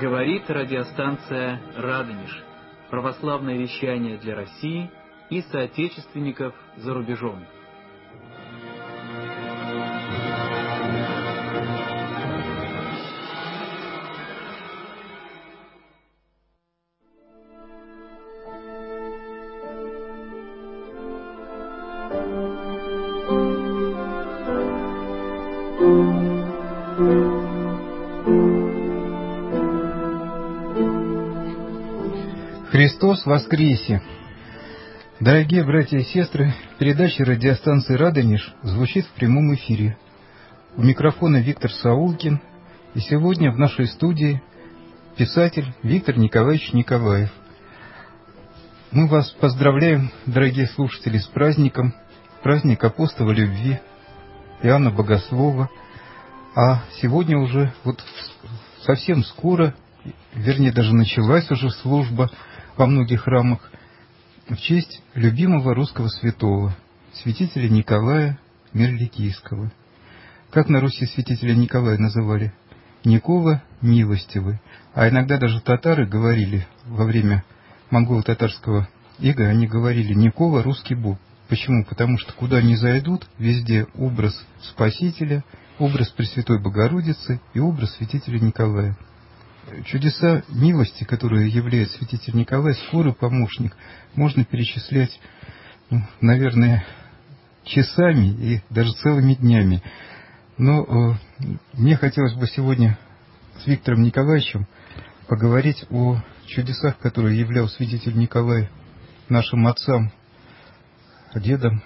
Говорит радиостанция «Радонеж». Православное вещание для России и соотечественников за рубежом. Христос воскресе! Дорогие братья и сестры, передача радиостанции «Радонеж» звучит в прямом эфире. У микрофона Виктор Саулкин, и сегодня в нашей студии писатель Виктор Николаевич Николаев. Мы вас поздравляем, дорогие слушатели, с праздником, праздник апостола любви Иоанна Богослова. А сегодня уже совсем скоро, вернее даже началась уже служба во многих храмах в честь любимого русского святого, святителя Николая Мирликийского. Как на Руси святителя Николая называли? Никола Милостивый. А иногда даже татары говорили во время монголо-татарского ига, они говорили Никола русский Бог. Почему? Потому что куда ни зайдут, везде образ Спасителя, образ Пресвятой Богородицы и образ святителя Николая. Чудеса милости, которые являет святитель Николай, скорый помощник, можно перечислять, наверное, часами и даже целыми днями. Но мне хотелось бы сегодня с Виктором Николаевичем поговорить о чудесах, которые являл святитель Николай нашим отцам, дедам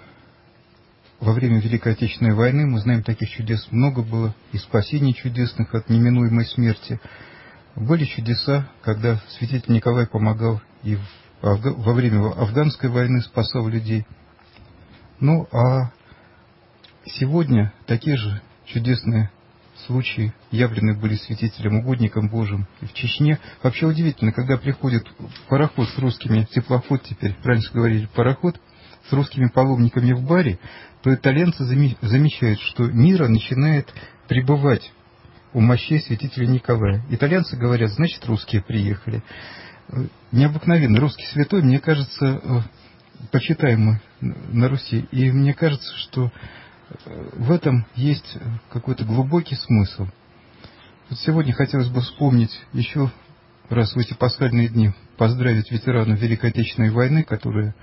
во время Великой Отечественной войны. Мы знаем, таких чудес много было, и спасений чудесных от неминуемой смерти. Были чудеса, когда святитель Николай помогал и во время Афганской войны, спасал людей. Ну, а сегодня такие же чудесные случаи явлены были святителем, угодником Божьим и в Чечне. Вообще удивительно, когда приходит пароход с русскими, теплоход теперь, раньше говорили пароход, с русскими паломниками в баре, то итальянцы замечают, что мира начинает прибывать у мощей святителя Николая. Итальянцы говорят, значит, русские приехали. Необыкновенно. Русский святой, мне кажется, почитаемый на Руси. И мне кажется, что в этом есть какой-то глубокий смысл. Вот сегодня хотелось бы вспомнить еще раз в эти пасхальные дни, поздравить ветеранов Великой Отечественной войны, которые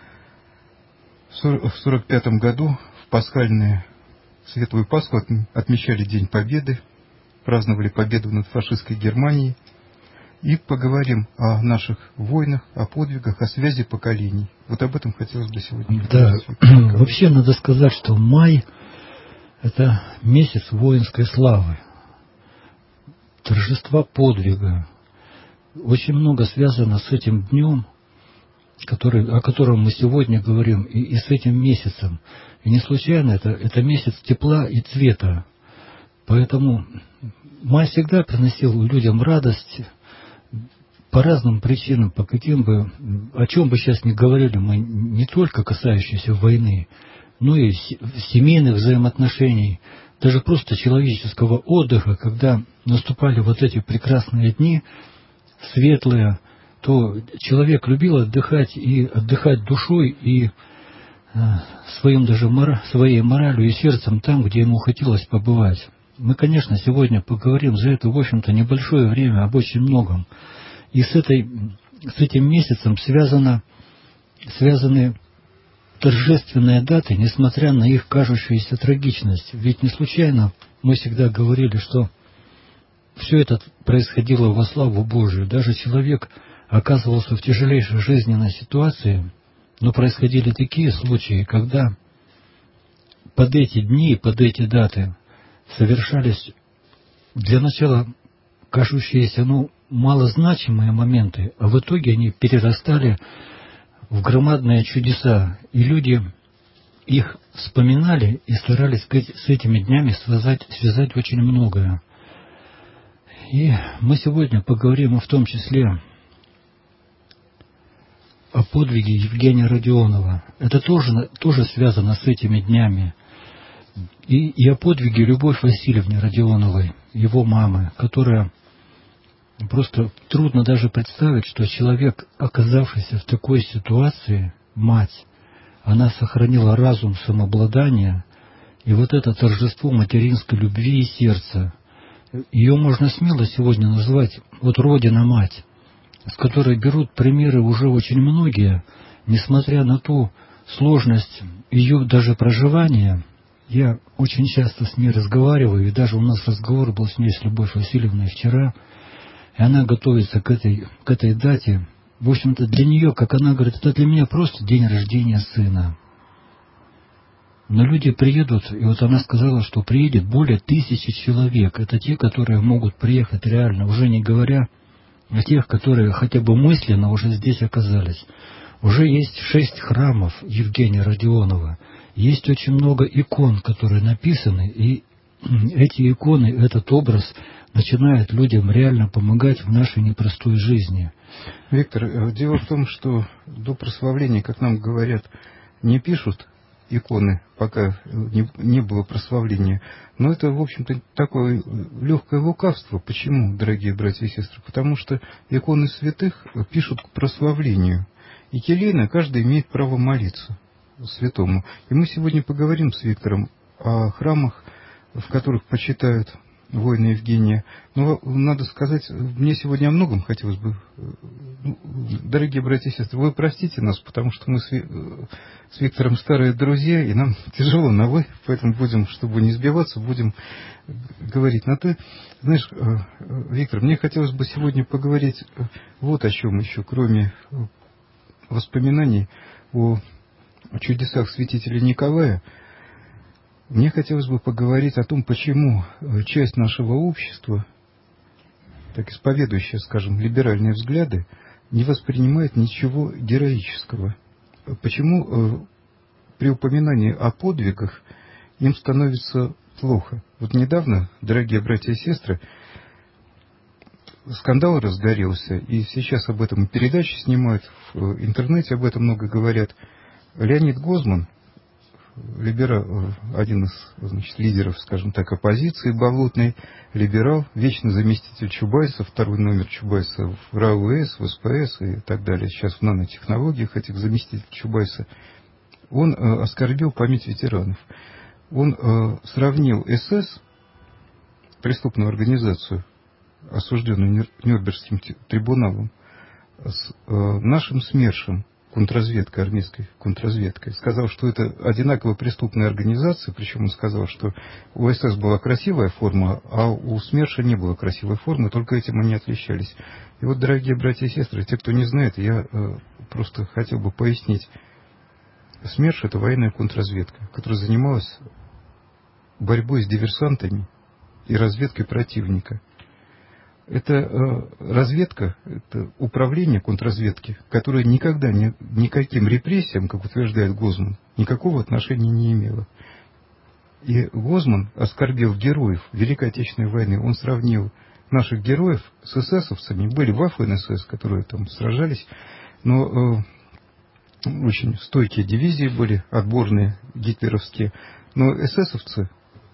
в 1945 году в пасхальную Светлую Пасху отмечали День Победы, праздновали победу над фашистской Германией, и поговорим о наших войнах, о подвигах, о связи поколений. Вот об этом хотелось бы сегодня поговорить. Да, вообще надо сказать, что май – это месяц воинской славы, торжества подвига. Очень много связано с этим днем, о котором мы сегодня говорим, и с этим месяцем. И не случайно это месяц тепла и цвета. Поэтому май всегда приносил людям радость по разным причинам, по каким бы, о чем бы сейчас ни говорили, мы не только касающиеся войны, но и семейных взаимоотношений, даже просто человеческого отдыха, когда наступали вот эти прекрасные дни, светлые, то человек любил отдыхать и отдыхать душой и своей моралью и сердцем там, где ему хотелось побывать. Мы, конечно, сегодня поговорим за это, в общем-то, небольшое время об очень многом. И с этим месяцем связаны торжественные даты, несмотря на их кажущуюся трагичность. Ведь не случайно мы всегда говорили, что все это происходило во славу Божию. Даже человек оказывался в тяжелейшей жизненной ситуации, но происходили такие случаи, когда под эти дни, под эти даты совершались для начала кажущиеся, малозначимые моменты, а в итоге они перерастали в громадные чудеса, и люди их вспоминали и старались с этими днями связать очень многое. И мы сегодня поговорим в том числе о подвиге Евгения Родионова. Это тоже связано с этими днями. И о подвиге Любовь Васильевны Родионовой, его мамы, которая Просто трудно даже представить, что человек, оказавшийся в такой ситуации, мать, она сохранила разум, самообладание, и вот это торжество материнской любви и сердца. Ее можно смело сегодня назвать вот Родина-мать, с которой берут примеры уже очень многие, несмотря на ту сложность ее даже проживания. Я очень часто с ней разговариваю, и даже у нас разговор был с ней, с Любовью Васильевной вчера, и она готовится к этой дате. В общем-то, для нее, как она говорит, это для меня просто день рождения сына. Но люди приедут, и вот она сказала, что приедет более 1000 человек. Это те, которые могут приехать реально, уже не говоря о тех, которые хотя бы мысленно уже здесь оказались. Уже есть 6 храмов Евгения Родионова. Есть очень много икон, которые написаны, и эти иконы, этот образ начинает людям реально помогать в нашей непростой жизни. Виктор, дело в том, что до прославления, как нам говорят, не пишут иконы, пока не было прославления. Но это, в общем-то, такое легкое лукавство. Почему, дорогие братья и сестры? Потому что иконы святых пишут к прославлению. И келейно каждый имеет право молиться святому. И мы сегодня поговорим с Виктором о храмах, в которых почитают воина Евгения. Но надо сказать, мне сегодня о многом хотелось бы. Дорогие братья и сестры, вы простите нас, потому что мы с Виктором старые друзья, и нам тяжело на «вы», поэтому будем, чтобы не сбиваться, будем говорить на «ты». Знаешь, Виктор, мне хотелось бы сегодня поговорить вот о чем еще, кроме воспоминаний о чудесах святителя Николая. Мне хотелось бы поговорить о том, почему часть нашего общества, так исповедующая, скажем, либеральные взгляды, не воспринимает ничего героического. Почему при упоминании о подвигах им становится плохо. Вот недавно, дорогие братья и сестры, скандал разгорелся, и сейчас об этом передачи снимают, в интернете об этом много говорят. Леонид Гозман, либерал, один из, значит, лидеров, скажем так, оппозиции болотной, либерал, вечный заместитель Чубайса, второй номер Чубайса в РАУС, в СПС и так далее, сейчас в нанотехнологиях этих заместителей Чубайса, он оскорбил память ветеранов. Он сравнил СС, преступную организацию, осужденную Нюрнбергским трибуналом, с нашим СМЕРШем, контрразведкой, армейской контрразведкой. Сказал, что это одинаково преступная организация, причем он сказал, что у СС была красивая форма, а у СМЕРШа не было красивой формы, только этим они отличались. И вот, дорогие братья и сестры, те, кто не знает, я просто хотел бы пояснить. СМЕРШ — это военная контрразведка, которая занималась борьбой с диверсантами и разведкой противника. Это разведка, это управление контрразведки, которое никогда никаким репрессиям, как утверждает Гозман, никакого отношения не имело. И Гозман оскорбил героев Великой Отечественной войны. Он сравнил наших героев с эсэсовцами. Были Waffen-СС, которые там сражались, но очень стойкие дивизии были, отборные гитлеровские. Но эсэсовцы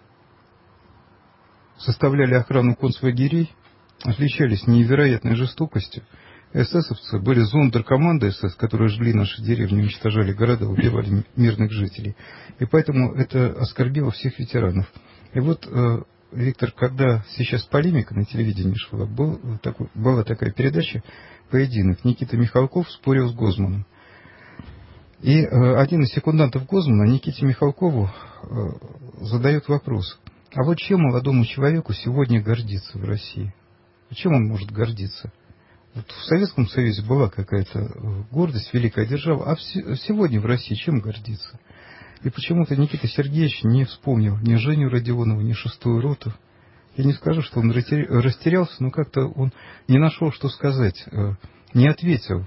составляли охрану концлагерей, отличались невероятной жестокостью. Эсэсовцы были зондеркомандой СС, которые жгли наши деревни, уничтожали города, убивали мирных жителей. И поэтому это оскорбило всех ветеранов. И вот, Виктор, когда сейчас полемика на телевидении шла, была такая передача «Поединок». Никита Михалков спорил с Гозманом. И один из секундантов Гозмана Никите Михалкову задает вопрос: а вот чем молодому человеку сегодня гордиться в России? Чем он может гордиться? Вот в Советском Союзе была какая-то гордость, великая держава, а сегодня в России чем гордиться? И почему-то Никита Сергеевич не вспомнил ни Женю Родионова, ни 6-ю роту. Я не скажу, что он растерялся, но как-то он не нашел, что сказать, не ответил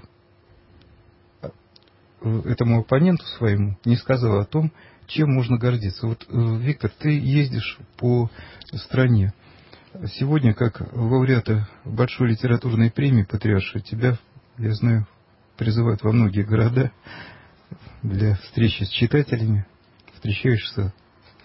этому оппоненту своему, не сказал о том, чем можно гордиться. Вот, Виктор, ты ездишь по стране. Сегодня, как лауреата Большой литературной премии «Патриарша», тебя, я знаю, призывают во многие города для встречи с читателями. Встречаешься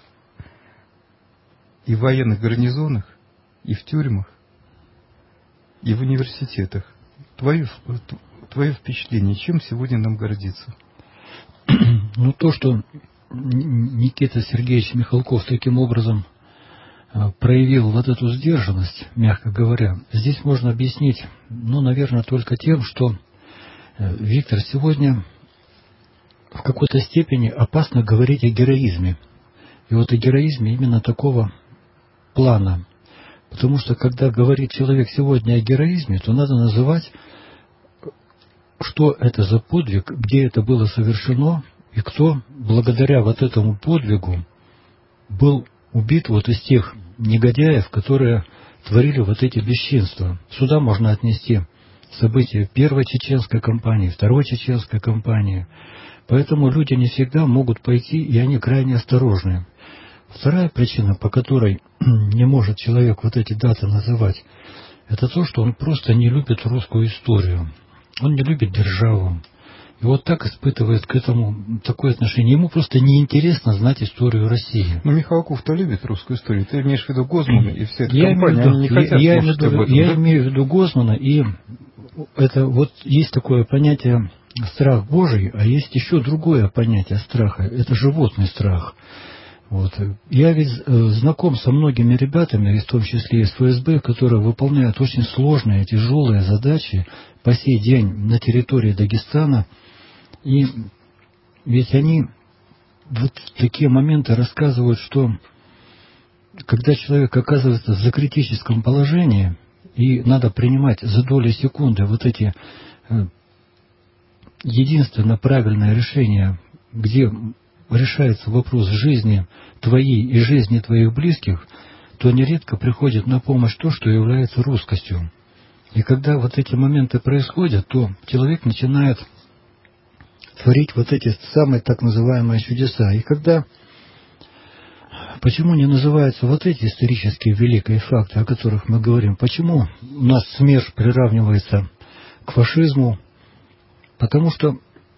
и в военных гарнизонах, и в тюрьмах. и в университетах. Твое впечатление, чем сегодня нам гордиться? Ну, то, что Никита Сергеевич Михалков таким образом проявил вот эту сдержанность, мягко говоря, здесь можно объяснить, ну, наверное, только тем, что Виктор, сегодня в какой-то степени опасно говорить о героизме. И вот о героизме именно такого плана. Потому что, когда говорит человек сегодня о героизме, то надо называть, что это за подвиг, где это было совершено, и кто благодаря вот этому подвигу был убит вот из тех негодяев, которые творили вот эти бесчинства. Сюда можно отнести события первой чеченской кампании, второй чеченской кампании. Поэтому люди не всегда могут пойти, и они крайне осторожны. Вторая причина, по которой не может человек вот эти даты называть, это то, что он просто не любит русскую историю. Он не любит державу. И вот так испытывает к этому такое отношение. Ему просто неинтересно знать историю России. Но Михалков-то любит русскую историю. Ты имеешь в виду Гозмана и все эти компании, они не хотят слушать об этом. Я имею в виду Гозмана, и это вот есть такое понятие страх Божий, а есть еще другое понятие страха. Это животный страх. Вот. Я ведь знаком со многими ребятами, в том числе из ФСБ, которые выполняют очень сложные, тяжелые задачи по сей день на территории Дагестана. И ведь они вот в такие моменты рассказывают, что когда человек оказывается в критическом положении, и надо принимать за доли секунды вот эти единственно правильное решение, где решается вопрос жизни твоей и жизни твоих близких, то нередко приходит на помощь то, что является русскостью. И когда вот эти моменты происходят, то человек начинает творить вот эти самые так называемые чудеса. И когда... Почему не называются вот эти исторические великие факты, о которых мы говорим? Почему у нас СМЕРШ приравнивается к фашизму? Потому что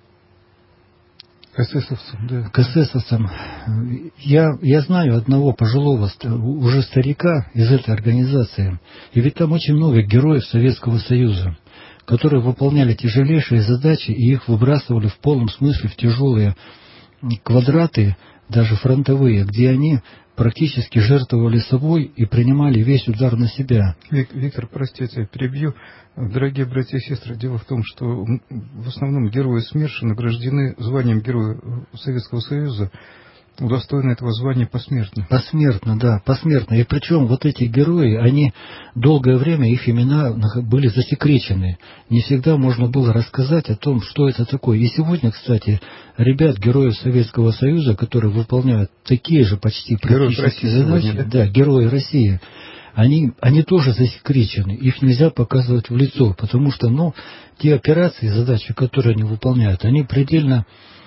к эсэсовцам, да. К эсэсовцам. Я знаю одного пожилого уже старика из этой организации. И ведь там очень много героев Советского Союза, которые выполняли тяжелейшие задачи и их выбрасывали в полном смысле в тяжелые квадраты, даже фронтовые, где они практически жертвовали собой и принимали весь удар на себя. Виктор, простите, я перебью. Дорогие братья и сестры, дело в том, что в основном герои СМЕРШа награждены званием Героя Советского Союза, удостоены этого звания посмертно. Посмертно, да, посмертно. И причем вот эти герои, они долгое время, их имена были засекречены. Не всегда можно было рассказать о том, что это такое. И сегодня, кстати, ребят, героев Советского Союза, которые выполняют такие же почти практические задачи, сегодня, да, герои России, они тоже засекречены. Их нельзя показывать в лицо, потому что, те операции, задачи, которые они выполняют, они предельно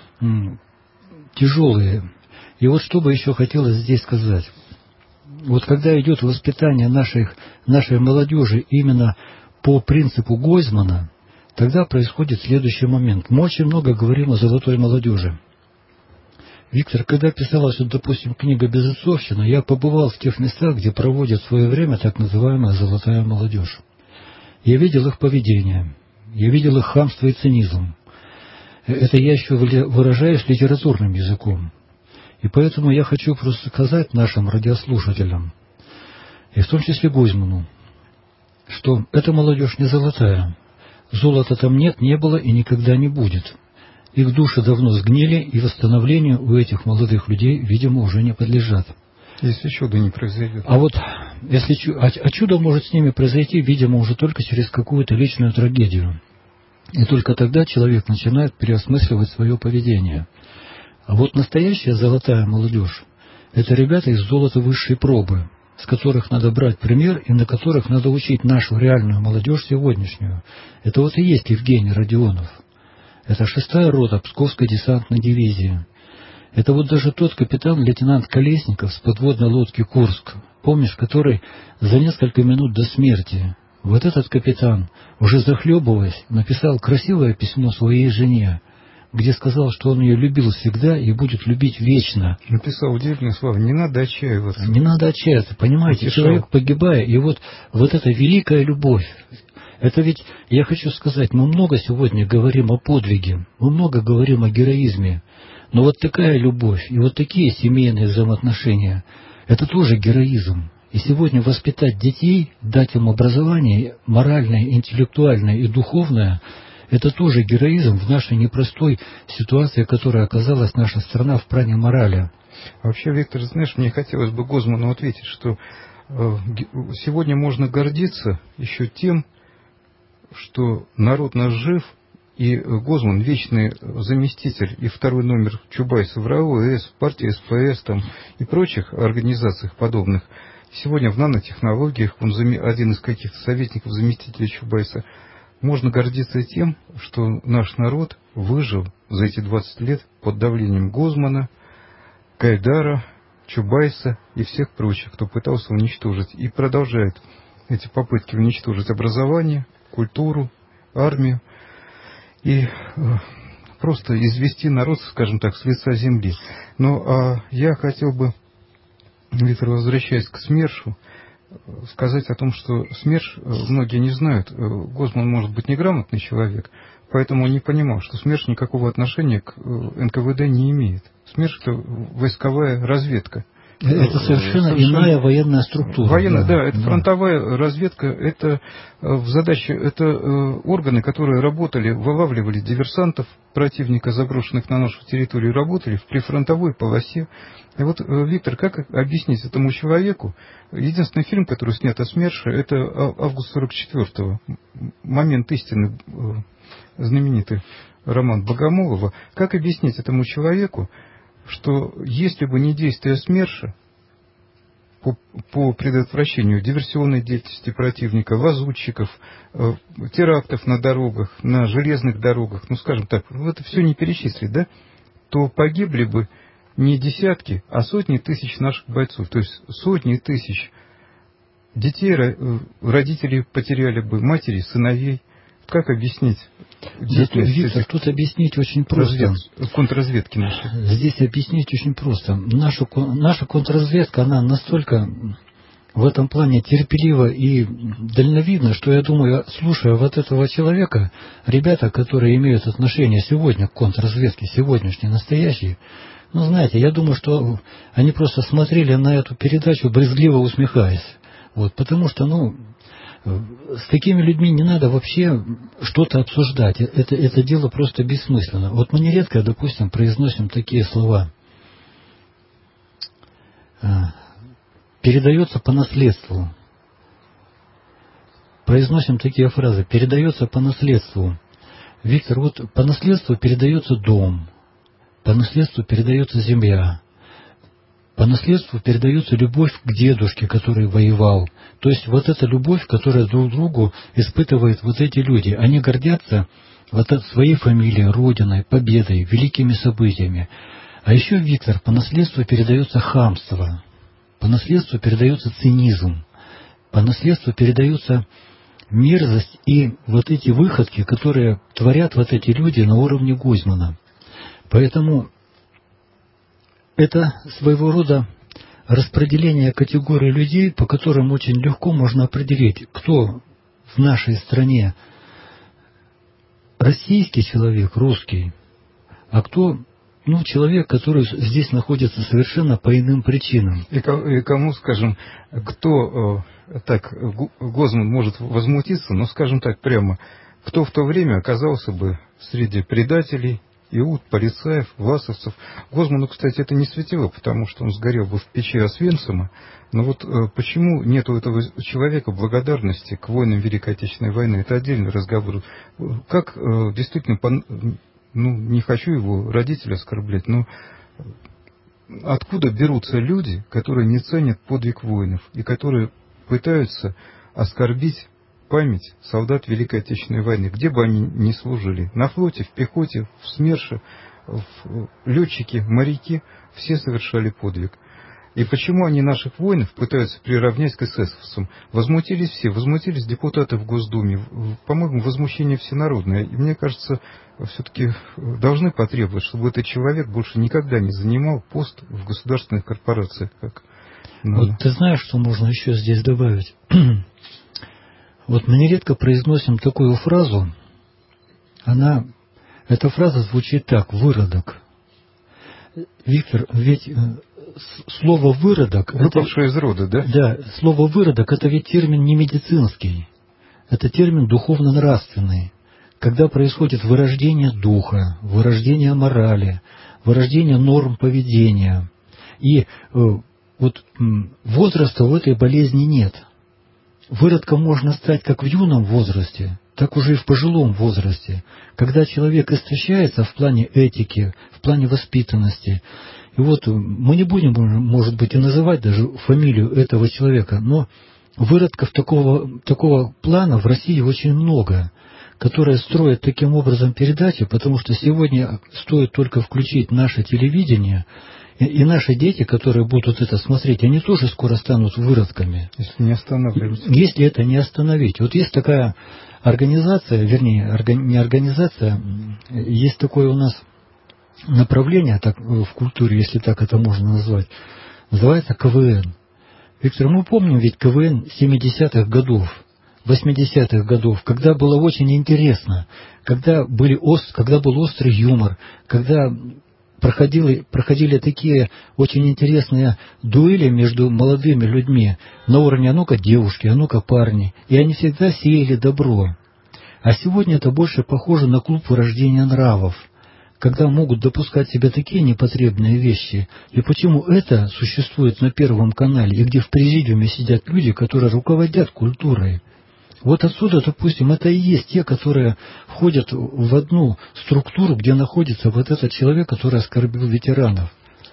тяжелые. И вот что бы еще хотелось здесь сказать. Вот когда идет воспитание нашей молодежи именно по принципу Гойзмана, тогда происходит следующий момент. Мы очень много говорим о золотой молодежи. Виктор, когда писалась, допустим, книга «Безотцовщина», я побывал в тех местах, где проводят в свое время так называемая золотая молодежь. Я видел их поведение, я видел их хамство и цинизм. Это я еще выражаюсь литературным языком. И поэтому я хочу просто сказать нашим радиослушателям, и в том числе Гозману, что эта молодежь не золотая. Золота там нет, не было и никогда не будет. Их души давно сгнили, и восстановлению у этих молодых людей, видимо, уже не подлежат. Если чудо не произойдет. А вот если чудо может с ними произойти, видимо, уже только через какую-то личную трагедию. И только тогда человек начинает переосмысливать свое поведение. А вот настоящая золотая молодежь – это ребята из золота высшей пробы, с которых надо брать пример и на которых надо учить нашу реальную молодежь сегодняшнюю. Это вот и есть Евгений Родионов. Это 6-я рота Псковской десантной дивизии. Это вот даже тот капитан-лейтенант Колесников с подводной лодки «Курск», помнишь, который за несколько минут до смерти, вот этот капитан, уже захлебываясь, написал красивое письмо своей жене, где сказал, что он ее любил всегда и будет любить вечно. Написал удивительные слова: не надо отчаиваться. Не надо отчаиваться, понимаете, Утешал. человек погибая, и вот эта великая любовь, это ведь, я хочу сказать, мы много сегодня говорим о подвиге, мы много говорим о героизме, но вот такая любовь и вот такие семейные взаимоотношения, это тоже героизм. И сегодня воспитать детей, дать им образование моральное, интеллектуальное и духовное, это тоже героизм в нашей непростой ситуации, в которой оказалась наша страна в плане морали. Вообще, Виктор, знаешь, мне хотелось бы Гозману ответить, что сегодня можно гордиться еще тем, что народ наш жив, и Гозман вечный заместитель и второй номер Чубайса в РАО, ЭС, партии СПС там, и прочих организациях подобных. Сегодня в нанотехнологиях он один из каких-то советников, заместителей Чубайса. Можно гордиться тем, что наш народ выжил за эти 20 лет под давлением Гозмана, Гайдара, Чубайса и всех прочих, кто пытался уничтожить и продолжает эти попытки уничтожить образование, культуру, армию и просто извести народ, скажем так, с лица земли. Но я хотел бы, Виктор, возвращаясь к СМЕРШу, сказать о том, что СМЕРШ, многие не знают, Гозман может быть неграмотный человек, поэтому он не понимал, что СМЕРШ никакого отношения к НКВД не имеет. СМЕРШ — это войсковая разведка. Это совершенно иная военная структура. Военная, да, это фронтовая разведка, это органы, которые работали, вылавливали диверсантов противника, заброшенных на нашу территорию, работали в прифронтовой полосе. И вот, Виктор, как объяснить этому человеку, единственный фильм, который снят о СМЕРШе, это август 44-го, «Момент истины», знаменитый роман Богомолова, как объяснить этому человеку, что если бы не действия СМЕРШа по предотвращению диверсионной деятельности противника, лазутчиков, терактов на дорогах, на железных дорогах, ну, скажем так, это все не перечислить, да, то погибли бы не десятки, а сотни тысяч наших бойцов. То есть сотни тысяч детей, родителей потеряли бы, матери, сыновей. Как объяснить? Виктор, тут объяснить очень просто. Контрразведки наши. Здесь объяснить очень просто. Наша контрразведка, она настолько в этом плане терпелива и дальновидна, что я думаю, слушая вот этого человека, ребята, которые имеют отношение сегодня к контрразведке, сегодняшней, настоящей, ну, знаете, я думаю, что они просто смотрели на эту передачу, брезгливо усмехаясь. Вот, потому что, с такими людьми не надо вообще что-то обсуждать. Это дело просто бессмысленно. Вот мы нередко, допустим, произносим такие слова. Передается по наследству. Произносим такие фразы. Передается по наследству. Виктор, вот по наследству передается дом. По наследству передается земля. По наследству передается любовь к дедушке, который воевал. То есть вот эта любовь, которую друг другу испытывают вот эти люди. Они гордятся вот своей фамилией, родиной, победой, великими событиями. А еще, Виктор, по наследству передается хамство. По наследству передается цинизм. По наследству передается мерзость и вот эти выходки, которые творят вот эти люди на уровне Гозмана. Поэтому это своего рода распределение категорий людей, по которым очень легко можно определить, кто в нашей стране российский человек, русский, а кто человек, который здесь находится совершенно по иным причинам. И кому, скажем, кто так, Гозман может возмутиться, но, скажем так, прямо, кто в то время оказался бы среди предателей, иуд, полицаев, власовцев. Гозману, кстати, это не светило, потому что он сгорел бы в печи Освенцима. Но вот почему нет у этого человека благодарности к воинам Великой Отечественной войны? Это отдельный разговор. Как действительно, не хочу его родителей оскорблять, но откуда берутся люди, которые не ценят подвиг воинов и которые пытаются оскорбить память солдат Великой Отечественной войны, где бы они ни служили, на флоте, в пехоте, в СМЕРШе, летчики, моряки, все совершали подвиг. И почему они наших воинов пытаются приравнять к эсэсовцам? Возмутились все, возмутились депутаты в Госдуме. По-моему, возмущение всенародное. И мне кажется, все-таки должны потребовать, чтобы этот человек больше никогда не занимал пост в государственных корпорациях. Как надо. Вот ты знаешь, что можно еще здесь добавить? Вот мы нередко произносим такую фразу, эта фраза звучит так: выродок. Виктор, ведь слово «выродок» — выпавший из рода, да? Да, слово «выродок» — это ведь термин не медицинский, это термин духовно-нравственный. Когда происходит вырождение духа, вырождение морали, вырождение норм поведения. И вот возраста у этой болезни нет. Выродком можно стать как в юном возрасте, так уже и в пожилом возрасте, когда человек истощается в плане этики, в плане воспитанности. И вот мы не будем, может быть, и называть даже фамилию этого человека, но выродков такого плана в России очень много, которые строят таким образом передачи, потому что сегодня стоит только включить наше телевидение, и наши дети, которые будут это смотреть, они тоже скоро станут выродками. Если не останавливать. Если это не остановить. Вот есть такая организация, вернее, не организация, есть такое у нас направление так, в культуре, если так это можно назвать, называется КВН. Виктор, мы помним ведь КВН 70-х годов, 80-х годов, когда было очень интересно, когда был острый юмор, когда проходили такие очень интересные дуэли между молодыми людьми на уровне «а ну-ка девушки, а ну-ка парни», и они всегда сеяли добро. А сегодня это больше похоже на клуб вырождения нравов, когда могут допускать себе такие непотребные вещи. И почему это существует на Первом канале, и где в президиуме сидят люди, которые руководят культурой. Вот отсюда, допустим, это и есть те, которые входят в одну структуру, где находится вот этот человек, который оскорбил ветеранов.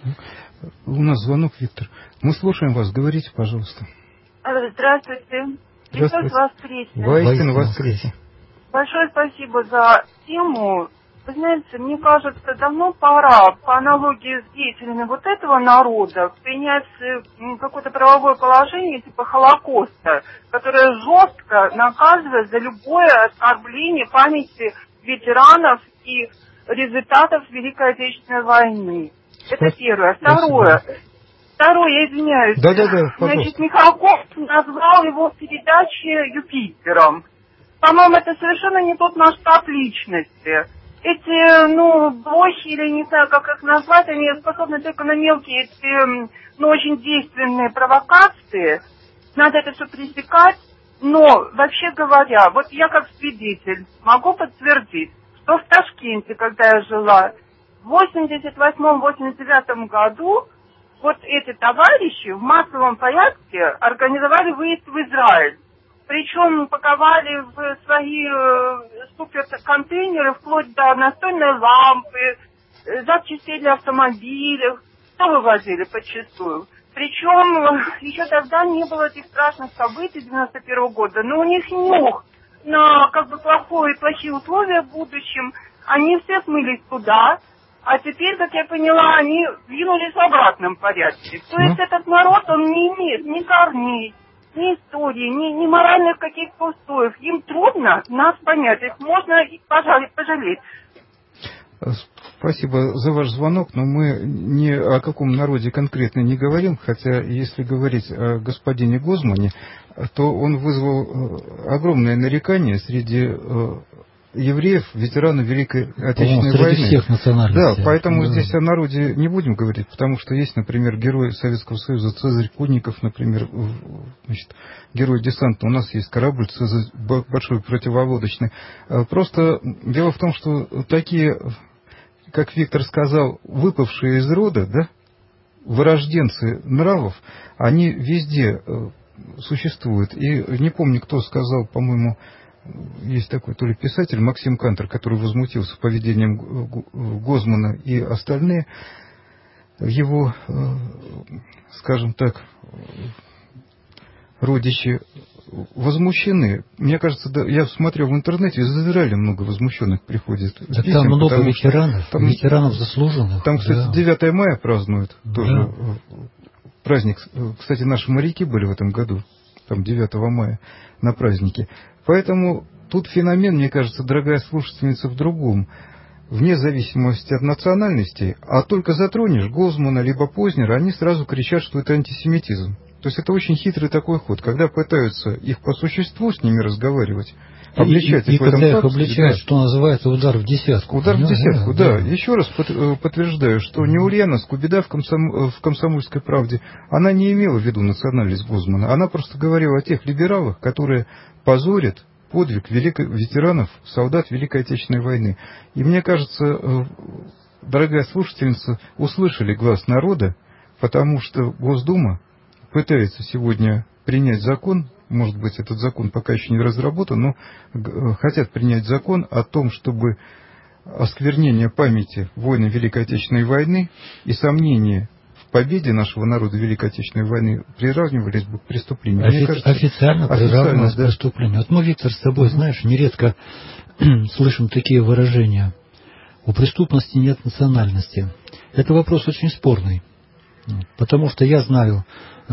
У нас звонок, Виктор. Мы слушаем вас. Говорите, пожалуйста. Здравствуйте. Христос воскресе. Воистину воскресе. Большое спасибо за тему. Вы знаете, мне кажется, давно пора, по аналогии с деятелями вот этого народа, принять какое-то правовое положение типа Холокоста, которое жестко наказывает за любое оскорбление памяти ветеранов и результатов Великой Отечественной войны. Это первое. Второе, я извиняюсь. Да, значит, Михалков назвал его в передаче Юпитером. По-моему, это совершенно не тот масштаб личности. Эти, блохи, или не знаю, как их назвать, они способны только на мелкие, очень действенные провокации. Надо это все пресекать. Но, вообще говоря, вот я как свидетель могу подтвердить, что в Ташкенте, когда я жила, в 88-89 году вот эти товарищи в массовом порядке организовали выезд в Израиль. Причем паковали в свои суперконтейнеры вплоть до настольной лампы, запчастей для автомобилей, все вывозили подчистую. Причем еще тогда не было этих страшных событий 91 года, но у них нюх на плохие условия в будущем. Они все смылись туда, а теперь, как я поняла, они двинулись в обратном порядке. То есть этот народ, он не имеет ни корней, ни истории, ни моральных каких-то устоев. Им трудно нас понять, их можно пожалеть. Спасибо за ваш звонок, но мы ни о каком народе конкретно не говорим, хотя если говорить о господине Гозмане, то он вызвал огромное нарекание среди евреев, ветеранов Великой Отечественной войны. Среди всех национальностей. Да, поэтому здесь о народе не будем говорить, потому что есть, например, герой Советского Союза Цезарь Кунников, например, герой десанта. У нас есть корабль Цезарь большой противолодочный. Просто дело в том, что такие, как Виктор сказал, выпавшие из рода, да, вырожденцы нравов, они везде существуют. И не помню, кто сказал, по-моему, есть такой то ли писатель Максим Кантер, который возмутился поведением Гозмана, и остальные его, скажем так, родичи возмущены. Мне кажется, да, я смотрел в интернете, из Израиля много возмущенных приходит. Так писем, там много ветеранов, ветеранов заслуженных. Там, кстати, 9 мая празднуют тоже. праздник. Кстати, наши моряки были в этом году, там 9 мая, на празднике. Поэтому тут феномен, мне кажется, дорогая слушательница, в другом. Вне зависимости от национальности, а только затронешь Гозмана либо Познера, они сразу кричат, что это антисемитизм. То есть это очень хитрый такой ход, когда пытаются их по существу с ними разговаривать, обличать их в этом когда их пафосе, обличают, да. что называется удар в десятку. Удар в десятку, да. Еще раз подтверждаю, что не Ульяна Скубида в «Комсомольской правде», она не имела в виду национальность Гозмана, она просто говорила о тех либералах, которые позорят подвиг ветеранов, солдат Великой Отечественной войны. И мне кажется, дорогая слушательница, услышали глаз народа, потому что Госдума пытается сегодня принять закон, может быть, этот закон пока еще не разработан, но хотят принять закон о том, чтобы осквернение памяти воинов Великой Отечественной войны и сомнения в победе нашего народа Великой Отечественной войны приравнивались бы к преступлению. Официально приравнивалось к преступлению. Вот мы, Виктор, с тобой, знаешь, нередко слышим такие выражения. У преступности нет национальности. Это вопрос очень спорный. Потому что я знаю,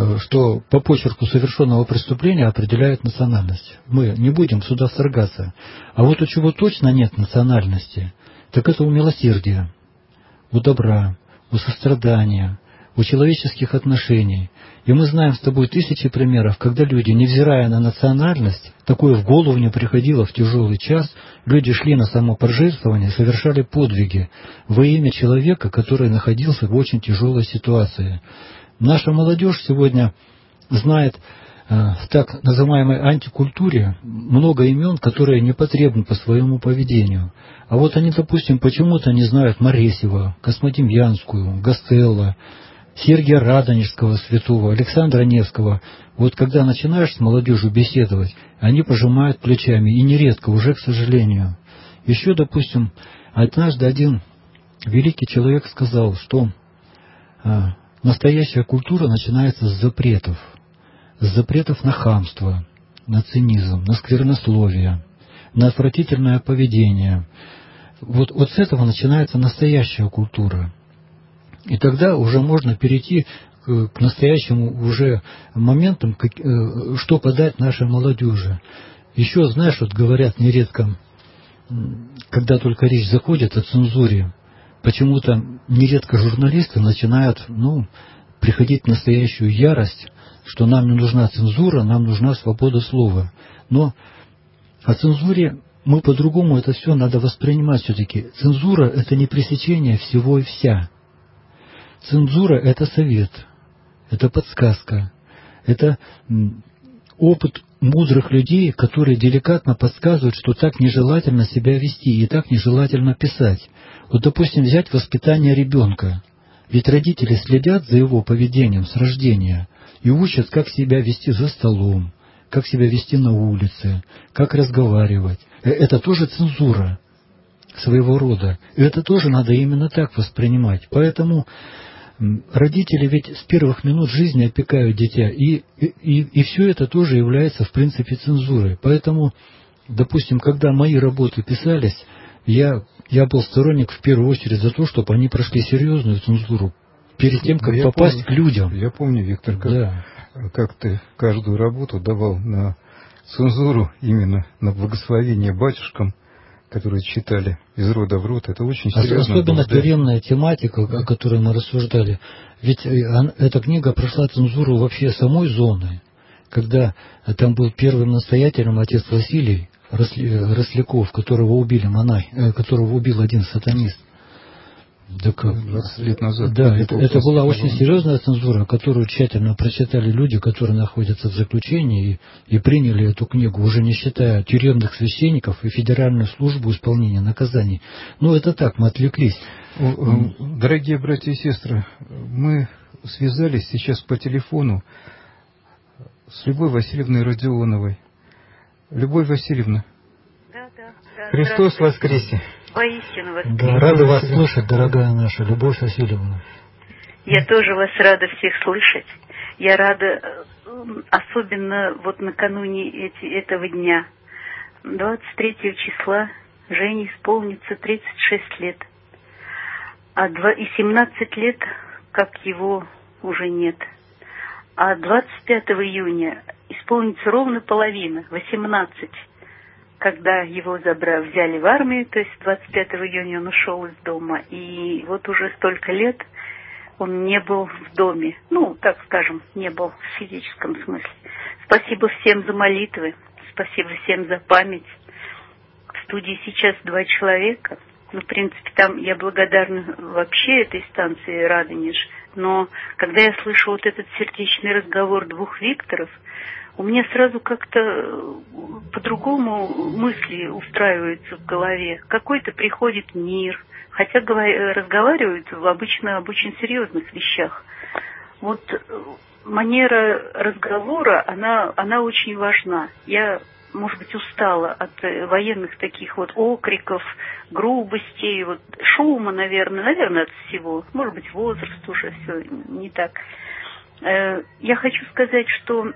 что по почерку совершенного преступления определяют национальность. Мы не будем сюда вторгаться. А вот у чего точно нет национальности, так это у милосердия, у добра, у сострадания, у человеческих отношений. И мы знаем с тобой тысячи примеров, когда люди, невзирая на национальность, такое в голову не приходило в тяжелый час, люди шли на самопожертвование, совершали подвиги во имя человека, который находился в очень тяжелой ситуации. Наша молодежь сегодня знает в так называемой антикультуре много имен, которые непотребны по своему поведению. А вот они, допустим, почему-то не знают Моресева, Космодемьянскую, Гастелло, Сергия Радонежского святого, Александра Невского. Вот когда начинаешь с молодежью беседовать, они пожимают плечами, и нередко уже, к сожалению. Еще, допустим, однажды один великий человек сказал, что настоящая культура начинается с запретов. С запретов на хамство, на цинизм, на сквернословие, на отвратительное поведение. Вот с этого начинается настоящая культура. И тогда уже можно перейти к настоящему уже моментам, что подать нашей молодежи. Еще, знаешь, вот говорят нередко, когда только речь заходит о цензуре, почему-то нередко журналисты начинают, приходить в настоящую ярость, что нам не нужна цензура, нам нужна свобода слова. Но о цензуре мы по-другому это все надо воспринимать все-таки. Цензура — это не пресечение всего и вся. Цензура — это совет, это подсказка, это опыт мудрых людей, которые деликатно подсказывают, что так нежелательно себя вести и так нежелательно писать. Вот, допустим, взять воспитание ребенка. Ведь родители следят за его поведением с рождения и учат, как себя вести за столом, как себя вести на улице, как разговаривать. Это тоже цензура своего рода. И это тоже надо именно так воспринимать. Поэтому родители ведь с первых минут жизни опекают дитя, и все это тоже является, в принципе, цензурой. Поэтому, допустим, когда мои работы писались, я был сторонник в первую очередь за то, чтобы они прошли серьезную цензуру перед тем, как попасть к людям. Я помню, Виктор, как ты каждую работу давал на цензуру, именно на благословение батюшкам, которые читали из рода в род. Это очень серьезно. Особенно тюремная тематика, о которой мы рассуждали. Ведь эта книга прошла цензуру вообще самой зоны, когда там был первым настоятелем отец Василий Росляков, которого убил один сатанист. 20 лет назад. Да, это была очень серьезная цензура, которую тщательно прочитали люди, которые находятся в заключении и приняли эту книгу, уже не считая тюремных священников и Федеральную службу исполнения наказаний. Это так, мы отвлеклись. Дорогие братья и сестры, мы связались сейчас по телефону с Любовью Васильевной Родионовой. Любовь Васильевна. Да. Христос воскресе! Воистину воскресе! Да, рада вас слышать, дорогая наша Любовь Васильевна. Я тоже вас рада всех слышать. Я рада, особенно накануне этого дня. 23 числа Жене исполнится 36 лет. И 17 лет, как его уже нет. А 25 июня исполнится ровно половина, 18, когда его взяли в армию, то есть 25 июня он ушел из дома, и вот уже столько лет он не был в доме, ну, так скажем, не был в физическом смысле. Спасибо всем за молитвы, спасибо всем за память. В студии сейчас 2 человека. Ну, в принципе, там я благодарна вообще этой станции «Радонеж», но когда я слышу вот этот сердечный разговор 2 Викторов, у меня сразу как-то по-другому мысли устраиваются в голове. Какой-то приходит мир, хотя разговаривают обычно об очень серьезных вещах. Вот манера разговора, она очень важна. Я, может быть, устала от военных таких вот окриков, грубостей, вот шума, наверное, от всего. Может быть, возраст уже, все не так. Я хочу сказать, что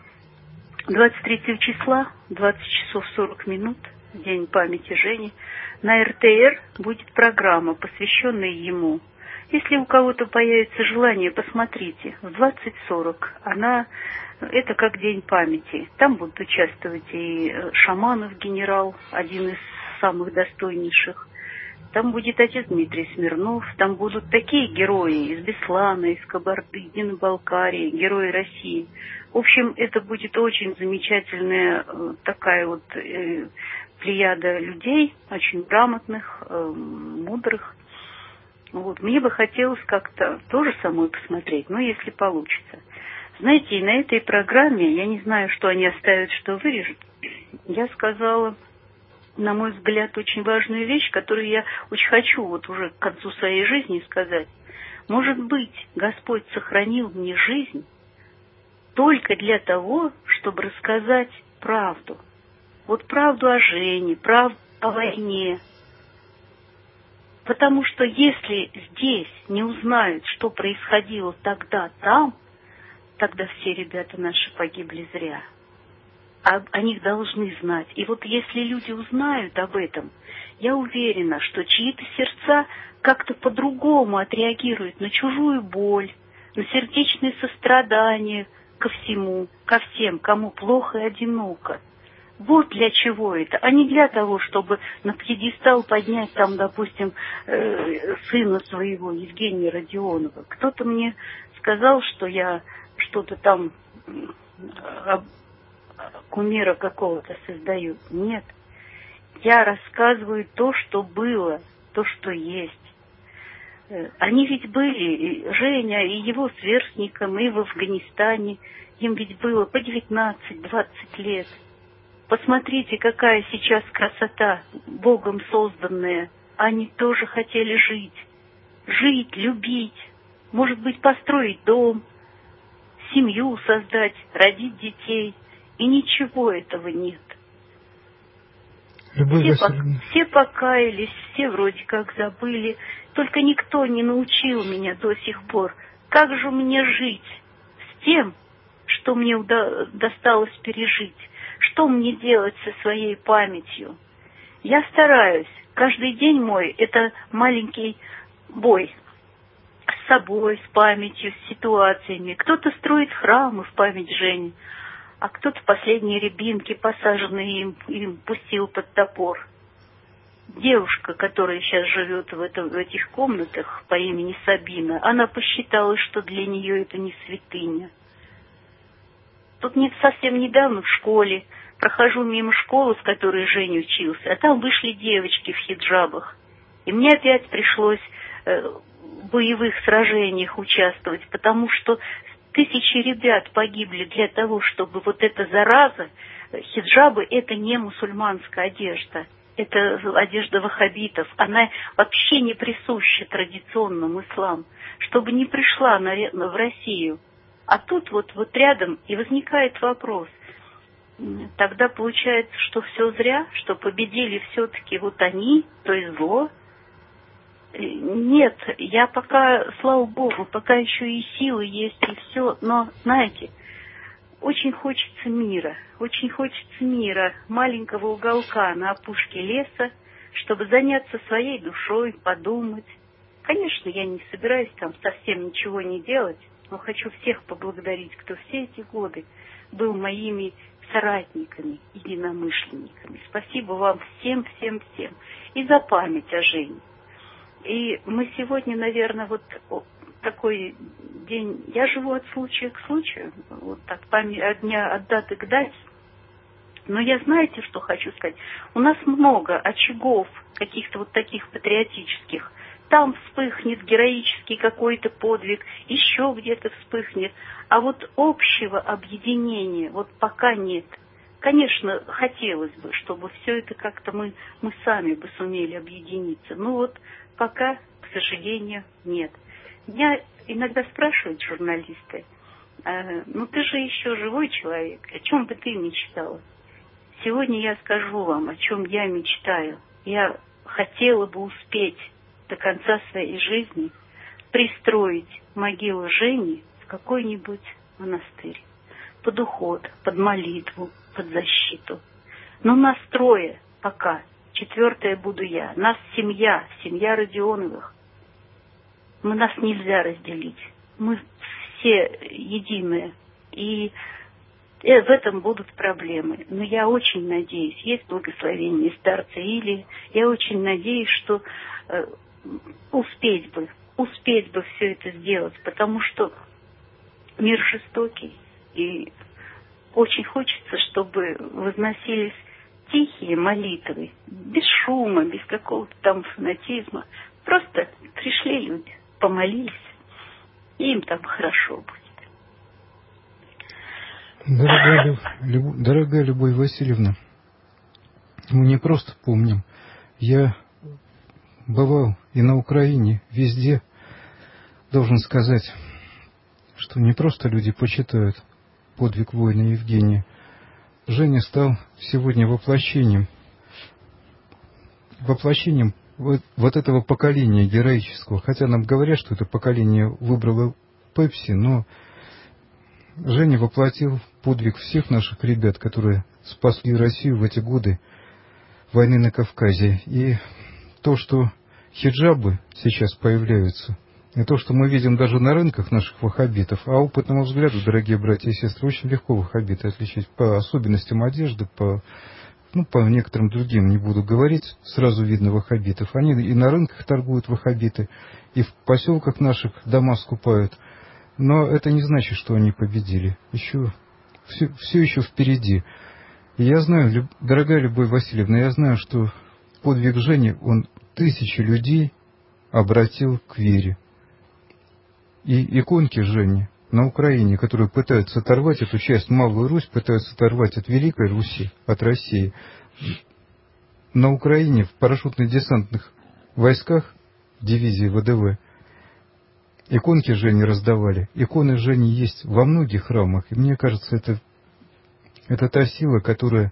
23 числа, 20 часов 40 минут, День памяти Жени, на РТР будет программа, посвященная ему. Если у кого-то появится желание, посмотрите, в 20:40 это как День памяти. Там будут участвовать и Шаманов генерал, один из самых достойнейших. Там будет отец Дмитрий Смирнов, там будут такие герои из Беслана, из Кабардино-Балкарии, герои России. В общем, это будет очень замечательная такая вот плеяда людей, очень грамотных, мудрых. Вот. Мне бы хотелось как-то тоже самой посмотреть, но если получится. Знаете, и на этой программе, я не знаю, что они оставят, что вырежут, я сказала, на мой взгляд, очень важную вещь, которую я очень хочу вот уже к концу своей жизни сказать. Может быть, Господь сохранил мне жизнь только для того, чтобы рассказать правду. Вот правду о Жене, правду о войне. Потому что если здесь не узнают, что происходило тогда там, тогда все ребята наши погибли зря. А о них должны знать. И вот если люди узнают об этом, я уверена, что чьи-то сердца как-то по-другому отреагируют на чужую боль, на сердечное сострадание ко всему, ко всем, кому плохо и одиноко. Вот для чего это, а не для того, чтобы на пьедестал поднять там, допустим, сына своего, Евгения Родионова. Кто-то мне сказал, что я что-то там кумира какого-то создаю. Нет, я рассказываю то, что было, то, что есть. Они ведь были, и Женя, и его сверстникам, и в Афганистане, им ведь было по 19-20 лет. Посмотрите, какая сейчас красота, Богом созданная. Они тоже хотели жить. Жить, любить. Может быть, построить дом, семью создать, родить детей. И ничего этого нет. Все покаялись, все вроде как забыли. Только никто не научил меня до сих пор, как же мне жить с тем, что мне досталось пережить. Что мне делать со своей памятью? Я стараюсь. Каждый день мой – это маленький бой с собой, с памятью, с ситуациями. Кто-то строит храмы в память Жени, а кто-то последние рябинки, посаженные им пустил под топор. Девушка, которая сейчас живет в этих комнатах по имени Сабина, она посчитала, что для нее это не святыня. Тут совсем недавно в школе, прохожу мимо школы, в которой Женя учился, а там вышли девочки в хиджабах. И мне опять пришлось в боевых сражениях участвовать, потому что тысячи ребят погибли для того, чтобы вот эта зараза, хиджабы, это не мусульманская одежда, это одежда ваххабитов, она вообще не присуща традиционному исламу, чтобы не пришла в Россию. А тут вот рядом и возникает вопрос. Тогда получается, что все зря, что победили все-таки вот они, то есть зло. Нет, я пока, слава Богу, пока еще и силы есть, и все. Но, знаете, очень хочется мира, маленького уголка на опушке леса, чтобы заняться своей душой, подумать. Конечно, я не собираюсь там совсем ничего не делать. Но хочу всех поблагодарить, кто все эти годы был моими соратниками, единомышленниками. Спасибо вам всем. И за память о Жене. И мы сегодня, наверное, вот такой день... Я живу от случая к случаю, вот от даты к дате. Но я, знаете, что хочу сказать? У нас много очагов каких-то вот таких патриотических. Там вспыхнет героический какой-то подвиг, еще где-то вспыхнет. А вот общего объединения вот пока нет. Конечно, хотелось бы, чтобы все это как-то мы сами бы сумели объединиться. Но вот пока, к сожалению, нет. Меня иногда спрашивают журналисты, ну ты же еще живой человек, о чем бы ты мечтала? Сегодня я скажу вам, о чем я мечтаю. Я хотела бы успеть до конца своей жизни пристроить могилу Жени в какой-нибудь монастырь. Под уход, под молитву, под защиту. Но нас трое пока. 4-я буду я. Нас семья Родионовых. Нас нельзя разделить. Мы все единые. И в этом будут проблемы. Но я очень надеюсь, есть благословение старца Илии, я очень надеюсь, что успеть бы все это сделать, потому что мир жестокий, и очень хочется, чтобы возносились тихие молитвы, без шума, без какого-то там фанатизма. Просто пришли люди, помолились, и им там хорошо будет. Дорогая Любовь Васильевна, мы не просто помним. Я бывал и на Украине, везде. Должен сказать, что не просто люди почитают подвиг воина Евгения. Женя стал сегодня воплощением вот этого поколения героического. Хотя нам говорят, что это поколение выбрало Пепси, но Женя воплотил подвиг всех наших ребят, которые спасли Россию в эти годы войны на Кавказе. И то, что хиджабы сейчас появляются, и то, что мы видим даже на рынках наших ваххабитов, а опытному взгляду, дорогие братья и сестры, очень легко ваххабиты отличить по особенностям одежды, по некоторым другим, не буду говорить, сразу видно ваххабитов. Они и на рынках торгуют ваххабиты, и в поселках наших дома скупают. Но это не значит, что они победили. Все еще впереди. И я знаю, дорогая Любовь Васильевна, я знаю, что подвиг Жени, он тысячи людей обратил к вере. И иконки Жени на Украине, которые пытаются оторвать эту часть, Малую Русь, пытаются оторвать от Великой Руси, от России. На Украине в парашютно-десантных войсках дивизии ВДВ иконки Жени раздавали. Иконы Жени есть во многих храмах. И мне кажется, это та сила, которая,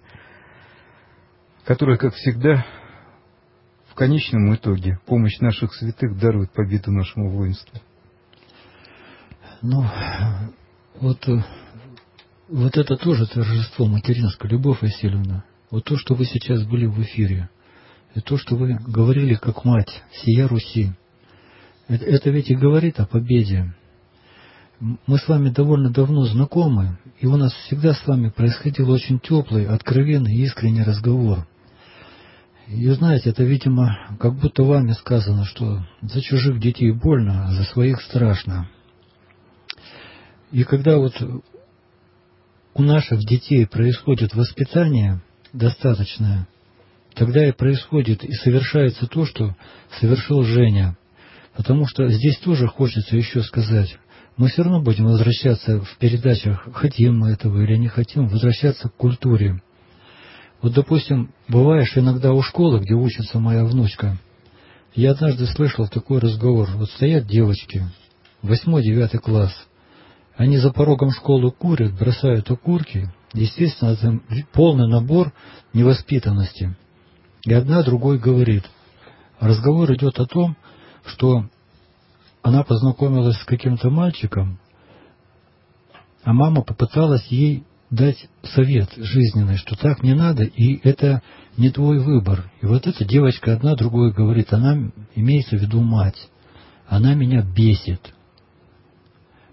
как всегда, в конечном итоге помощь наших святых дарует победу нашему воинству. Ну, вот это тоже торжество материнское, Любовь Васильевна. Вот то, что вы сейчас были в эфире, и то, что вы говорили как мать, сия Руси, это ведь и говорит о победе. Мы с вами довольно давно знакомы, и у нас всегда с вами происходил очень теплый, откровенный, искренний разговор. И знаете, это, видимо, как будто вами сказано, что за чужих детей больно, а за своих страшно. И когда вот у наших детей происходит воспитание достаточное, тогда и происходит и совершается то, что совершил Женя. Потому что здесь тоже хочется еще сказать, мы все равно будем возвращаться в передачах, хотим мы этого или не хотим, возвращаться к культуре. Вот, допустим, бываешь иногда у школы, где учится моя внучка. Я однажды слышал такой разговор. Вот стоят девочки, 8-9 класс. Они за порогом школы курят, бросают окурки. Естественно, это полный набор невоспитанности. И одна другой говорит. Разговор идет о том, что она познакомилась с каким-то мальчиком, а мама попыталась ей дать совет жизненный, что так не надо, и это не твой выбор. И вот эта девочка одна другой говорит, она имеется в виду мать, она меня бесит.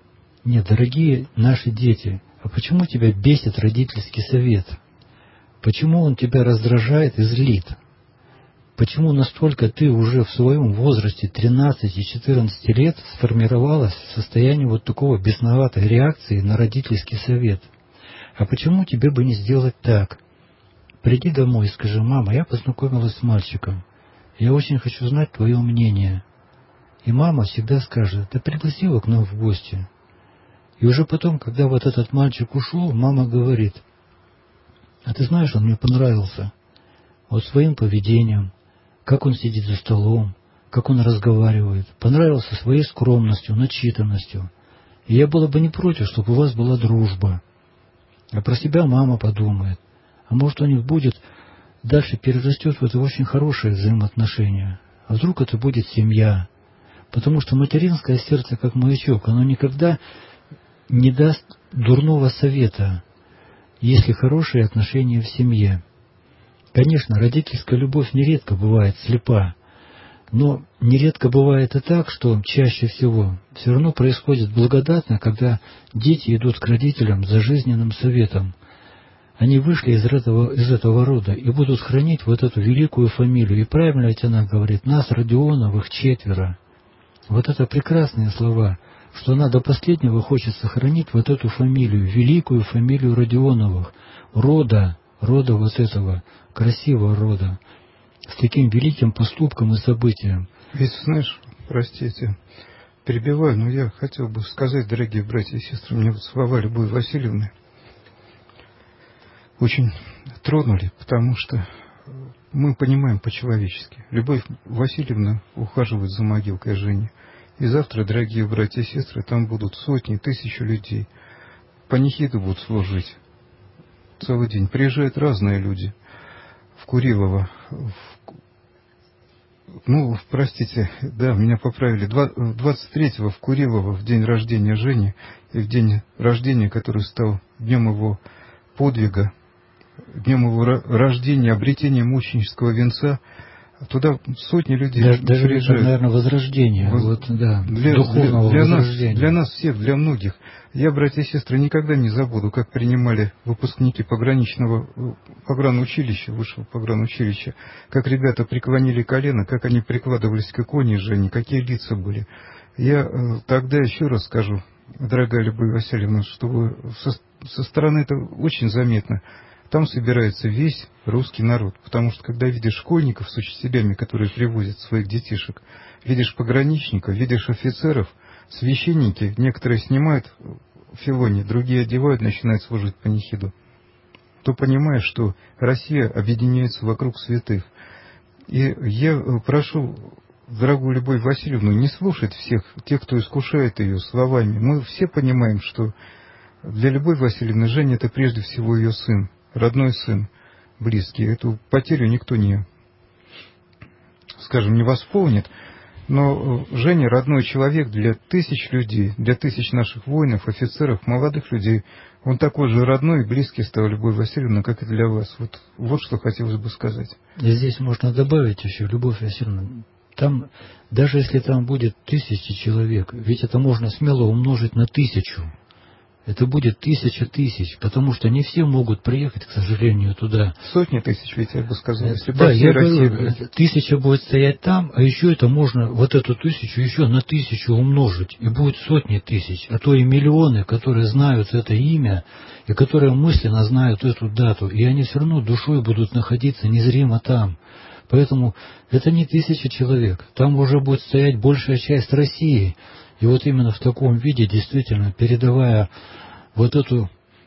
Нет, дорогие наши дети, а почему тебя бесит родительский совет? Почему он тебя раздражает и злит? Почему настолько ты уже в своем возрасте 13-14 лет сформировалась в состоянии вот такого бесноватой реакции на родительский совет? А почему тебе бы не сделать так? Приди домой и скажи: мама, я познакомилась с мальчиком. Я очень хочу знать твое мнение. И мама всегда скажет: да пригласи его к нам в гости. И уже потом, когда вот этот мальчик ушел, мама говорит: а ты знаешь, он мне понравился. Вот своим поведением, как он сидит за столом, как он разговаривает. Понравился своей скромностью, начитанностью. И я была бы не против, чтобы у вас была дружба. А про себя мама подумает. А может, у них будет, дальше перерастет в это очень хорошее взаимоотношение. А вдруг это будет семья? Потому что материнское сердце, как маячок, оно никогда не даст дурного совета, если хорошие отношения в семье. Конечно, родительская любовь нередко бывает слепа, но нередко бывает и так, что чаще всего все равно происходит благодатно, когда дети идут к родителям за жизненным советом. Они вышли из этого рода и будут хранить вот эту великую фамилию. И правильно ведь она говорит: нас, Родионовых, 4. Вот это прекрасные слова, что она до последнего хочет сохранить вот эту фамилию, великую фамилию Родионовых, рода вот этого, красивого рода, с таким великим поступком и событием. Ведь, знаешь, простите, перебиваю, но я хотел бы сказать, дорогие братья и сестры, мне вот слова Любови Васильевны очень тронули, потому что мы понимаем по-человечески. Любовь Васильевна ухаживает за могилкой Жени. И завтра, дорогие братья и сестры, там будут сотни, тысячи людей. Панихиду будут служить целый день. Приезжают разные люди в Курилово. Простите, да, меня поправили. 23-го в Курилово, в день рождения Жени, и в день рождения, который стал днем его подвига, днем его рождения, обретения мученического венца, туда сотни людей даже приезжают. Это, наверное, возрождение, духовного возрождения. Для нас всех, для многих. Я, братья и сестры, никогда не забуду, как принимали выпускники погранучилища, высшего погранучилища, как ребята преклонили колено, как они прикладывались к иконе Жени, какие лица были. Я тогда еще раз скажу, дорогая Любовь Васильевна, что со стороны это очень заметно. Там собирается весь русский народ, потому что когда видишь школьников с учителями, которые привозят своих детишек, видишь пограничников, видишь офицеров, священники, некоторые снимают филони, другие одевают, начинают служить панихиду, то понимаешь, что Россия объединяется вокруг святых. И я прошу дорогую Любовь Васильевну не слушать всех тех, кто искушает ее словами. Мы все понимаем, что для Любови Васильевны Женя — это прежде всего ее сын, родной сын, близкий. Эту потерю никто не восполнит. Но Женя — родной человек для тысяч людей, для тысяч наших воинов, офицеров, молодых людей. Он такой же родной и близкий стал, Любовь Васильевна, как и для вас. Вот что хотелось бы сказать. И здесь можно добавить еще, Любовь Васильевна, там, даже если там будет 1000 человек, ведь это можно смело умножить на 1000. Это будет 1000 тысяч, потому что не все могут приехать, к сожалению, туда. Сотни тысяч, ведь я бы сказал, если да, по всей я России. говорю, 1000 будет стоять там, а еще это можно, вот эту 1000 еще на 1000 умножить, и будет сотни тысяч, а то и миллионы, которые знают это имя, и которые мысленно знают эту дату, и они все равно душой будут находиться незримо там. Поэтому это не 1000 человек, там уже будет стоять большая часть России. И вот именно в таком виде, действительно, передавая вот эту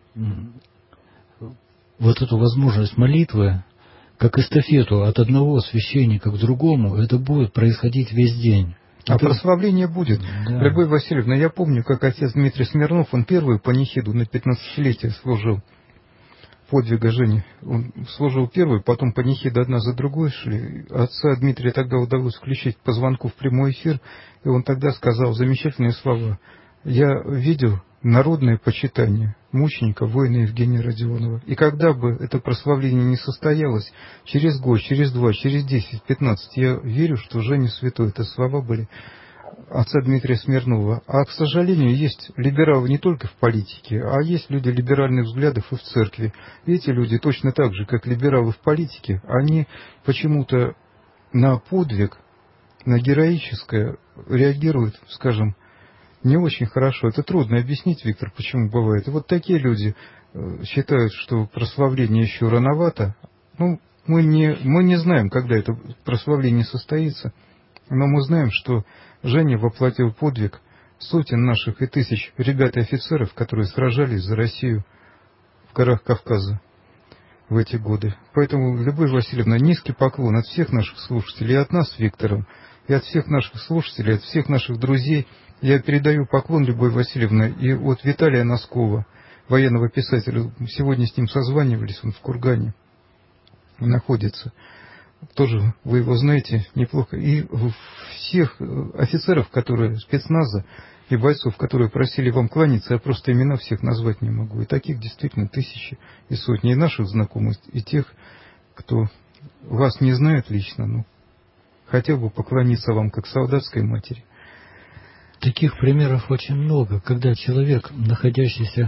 возможность молитвы, как эстафету от одного священника к другому, это будет происходить весь день. А прославление будет. Да. Любовь Васильевна, я помню, как отец Дмитрий Смирнов, он первую панихиду на 15-летие служил. Подвига Жени. Он служил первый, потом панихиды одна за другой шли. Отца Дмитрия тогда удалось включить по звонку в прямой эфир, и он тогда сказал замечательные слова. Я видел народное почитание мученика, воина Евгения Родионова. И когда бы это прославление не состоялось, через год, через 2, через 10, 15, я верю, что Женя святой. Это слова были отца Дмитрия Смирнова. А, к сожалению, есть либералы не только в политике, а есть люди либеральных взглядов и в церкви. И эти люди точно так же, как либералы в политике, они почему-то на подвиг, на героическое реагируют, скажем, не очень хорошо. Это трудно объяснить, Виктор, почему бывает. И вот такие люди считают, что прославление еще рановато. Ну, мы не знаем, когда это прославление состоится, но мы знаем, что Женя воплотил подвиг сотен наших и тысяч ребят и офицеров, которые сражались за Россию в горах Кавказа в эти годы. Поэтому, Любовь Васильевна, низкий поклон от всех наших слушателей, и от нас с Виктором, и от всех наших слушателей, от всех наших друзей. Я передаю поклон, Любовь Васильевна, и от Виталия Носкова, военного писателя. Сегодня с ним созванивались, он в Кургане находится. Тоже вы его знаете неплохо. И всех офицеров, которые спецназа, и бойцов, которые просили вам кланяться, я просто имена всех назвать не могу. И таких действительно тысячи и сотни, и наших знакомых, и тех, кто вас не знает лично, но хотел бы поклониться вам как солдатской матери. Таких примеров очень много, когда человек, находящийся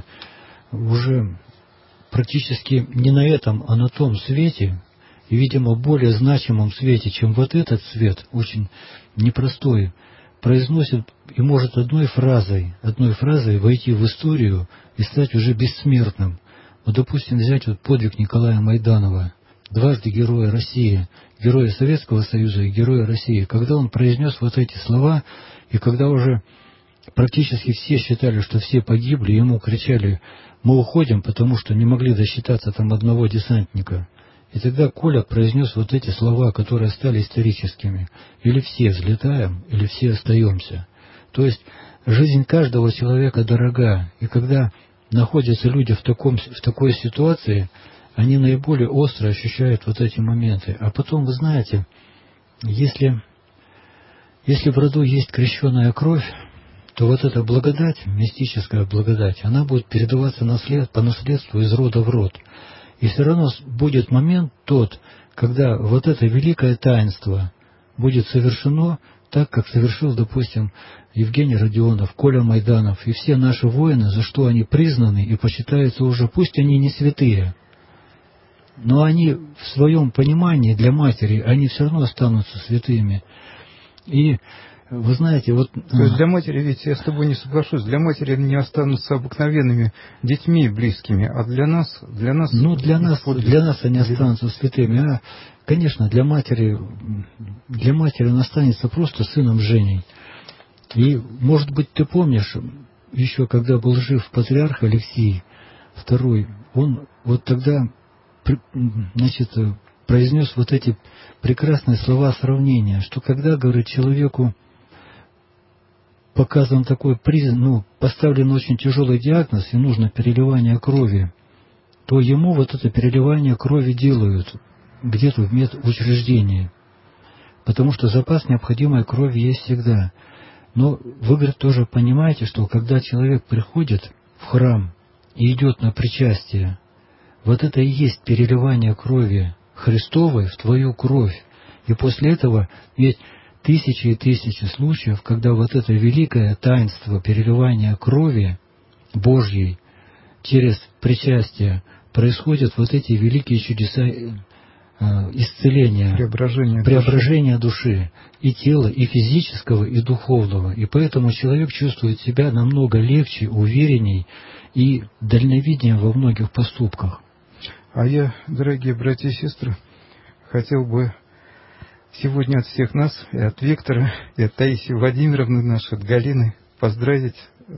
уже практически не на этом, а на том свете, и, видимо, более значимом свете, чем вот этот свет, очень непростой, произносит и может одной фразой войти в историю и стать уже бессмертным. Вот, допустим, взять вот подвиг Николая Майданова, дважды Героя России, Героя Советского Союза и Героя России. Когда он произнес вот эти слова, и когда уже практически все считали, что все погибли, ему кричали: мы уходим, потому что не могли досчитаться там одного десантника. И тогда Коля произнес вот эти слова, которые стали историческими: или все взлетаем, или все остаемся. То есть жизнь каждого человека дорога, и когда находятся люди в такой ситуации, они наиболее остро ощущают вот эти моменты. А потом, вы знаете, если в роду есть крещеная кровь, то вот эта благодать, мистическая благодать, она будет передаваться по наследству из рода в род. И все равно будет момент тот, когда вот это великое таинство будет совершено так, как совершил, допустим, Евгений Родионов, Коля Майданов и все наши воины, за что они признаны и почитаются уже, пусть они не святые, но они в своем понимании для матери, они все равно останутся святыми. И вы знаете, вот... То есть для матери, ведь я с тобой не соглашусь, для матери они не останутся обыкновенными детьми и близкими, а для нас... Ну, для нас они останутся святыми. А, конечно, для матери он останется просто сыном Женей. И, может быть, ты помнишь, еще когда был жив патриарх Алексий II, он вот тогда, значит, произнес вот эти прекрасные слова сравнения, что когда, говорит, человеку показан такой признак, поставлен очень тяжелый диагноз, и нужно переливание крови, то ему вот это переливание крови делают где-то в медучреждении, потому что запас необходимой крови есть всегда. Но вы, говорит, тоже понимаете, что когда человек приходит в храм и идет на причастие, вот это и есть переливание крови Христовой в твою кровь. И после этого ведь тысячи и тысячи случаев, когда вот это великое таинство переливания крови Божьей через причастие происходят вот эти великие чудеса исцеления, преображения души и тела, и физического, и духовного. И поэтому человек чувствует себя намного легче, уверенней и дальновиднее во многих поступках. А я, дорогие братья и сестры, хотел бы сегодня от всех нас, и от Виктора, и от Таисии Владимировны нашей, от Галины, поздравить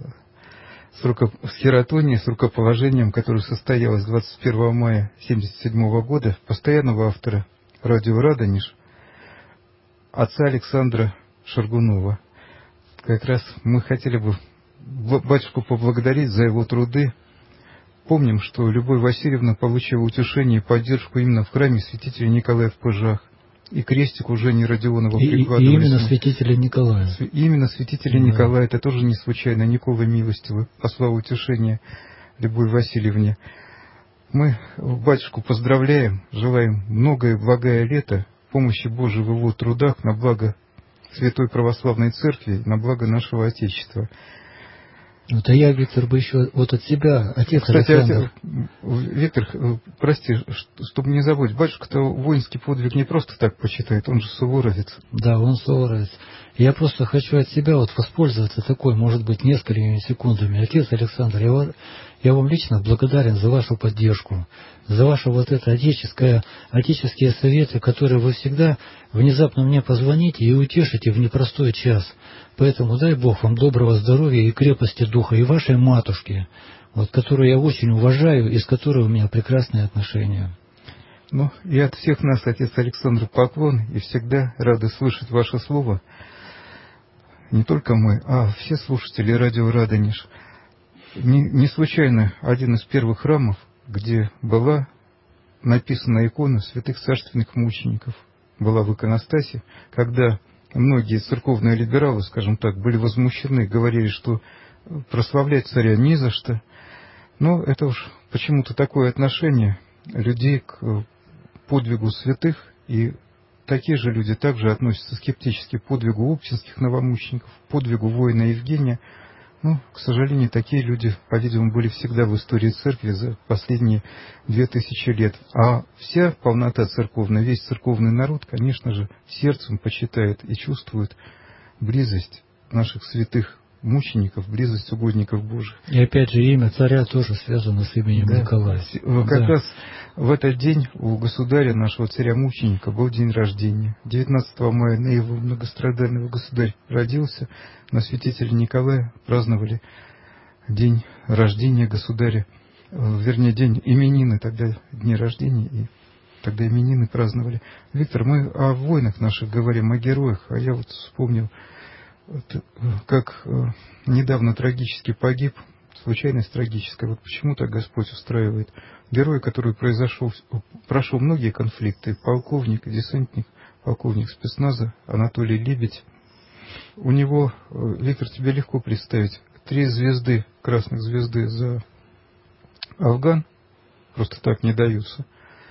с хератонией, с рукоположением, которое состоялось 21 мая 1977 года, постоянного автора радио «Радонеж», отца Александра Шаргунова. Как раз мы хотели бы батюшку поблагодарить за его труды. Помним, что Любовь Васильевна получила утешение и поддержку именно в храме святителя Николая в Пыжах. И крестик уже не Родионова прикладывали. И именно святителя Николая. Именно святителя Николая. Это тоже не случайно. Никола Милостивый послал утешение Любовь Васильевне. Мы батюшку поздравляем, желаем многое благое лето, помощи Божией в его трудах на благо Святой Православной Церкви, на благо нашего Отечества. Вот, а я, Виктор, бы еще вот от себя, отец Кстати, Александр... Виктор, прости, чтобы не забыть, батюшка-то воинский подвиг не просто так почитает, он же суворовец. Да, он суворовец. Я просто хочу от себя вот воспользоваться такой, может быть, несколькими секундами. Отец Александр, я вам лично благодарен за вашу поддержку, за ваши вот это отеческие советы, которые вы всегда внезапно мне позвоните и утешите в непростой час. Поэтому дай Бог вам доброго здоровья и крепости духа, и вашей матушке, вот, которую я очень уважаю и с которой у меня прекрасные отношения. Ну, и от всех нас, отец Александр, поклон, и всегда рады слышать ваше слово. Не только мы, а все слушатели радио «Радонеж». Не случайно один из первых храмов, где была написана икона святых царственных мучеников, была в иконостасе, когда многие церковные либералы, скажем так, были возмущены, говорили, что прославлять царя не за что. Но это уж почему-то такое отношение людей к подвигу святых, и такие же люди также относятся скептически к подвигу оптинских новомучеников, к подвигу воина Евгения. Ну, к сожалению, такие люди, по-видимому, были всегда в истории церкви за последние 2000 лет. А вся полнота церковная, весь церковный народ, конечно же, сердцем почитает и чувствует близость наших святых мучеников, близость угодников Божьих. И опять же, имя царя тоже связано с именем Николая. Как раз в этот день у государя, нашего царя-мученика, был день рождения. 19 мая на его многострадального государь родился, на святителя Николая праздновали день рождения государя, вернее, день именины, тогда дни рождения, и тогда именины праздновали. Виктор, мы о войнах наших говорим, о героях, а я вот вспомнил, как недавно трагически погиб, случайность трагическая, вот почему так Господь устраивает. Герой, который прошел многие конфликты, полковник, десантник, полковник спецназа Анатолий Лебедь. У него, Виктор, тебе легко представить, 3 звезды, красных звезды за Афган, просто так не даются,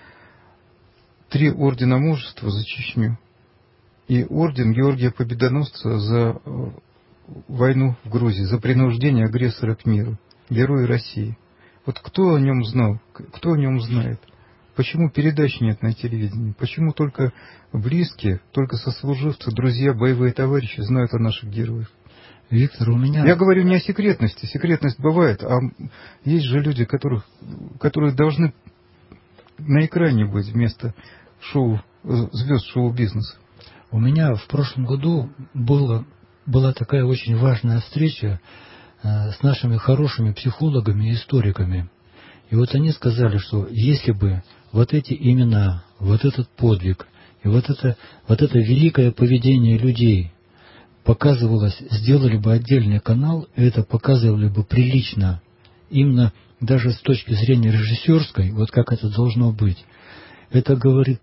3 ордена мужества за Чечню, и орден Георгия Победоносца за войну в Грузии, за принуждение агрессора к миру. Герой России. Вот кто о нем знал? Кто о нем знает? Почему передач нет на телевидении? Почему только близкие, только сослуживцы, друзья, боевые товарищи знают о наших героях? Виктор, у меня... Я говорю не о секретности. Секретность бывает, а есть же люди, которые должны на экране быть вместо звезд шоу-бизнеса. У меня в прошлом году была такая очень важная встреча с нашими хорошими психологами и историками. И вот они сказали, что если бы вот эти имена, вот этот подвиг и вот это великое поведение людей показывалось, сделали бы отдельный канал, и это показывали бы прилично, именно даже с точки зрения режиссерской, вот как это должно быть. Это говорит,